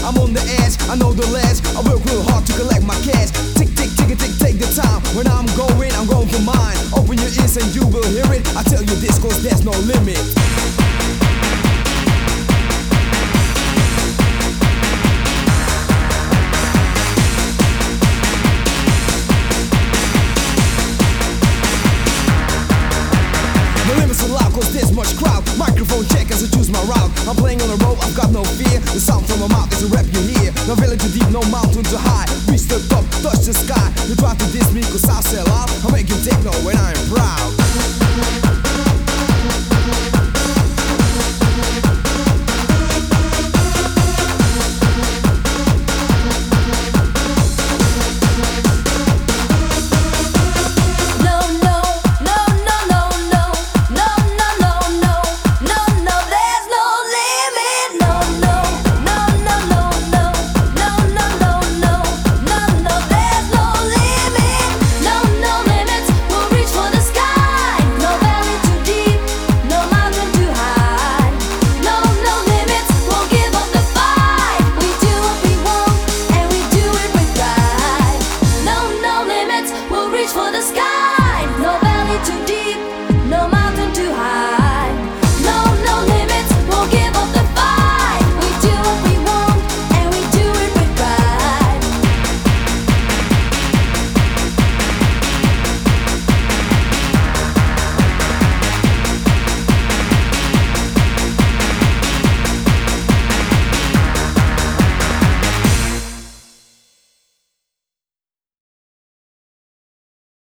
I'm on the edge, I know the ledge. I work real hard to collect my cash. Tick, tick, tick, tick, take the time. When I'm going for mine. Open your ears and you will hear it. I tell you this cause there's no limit. Cause there's much crowd. Microphone check as I choose my route. I'm playing on the road, I've got no fear. The sound from my mouth is a rap you hear. No valley too deep, no mountain too high. Reach the top, touch the sky. You try to diss me cause I sell out.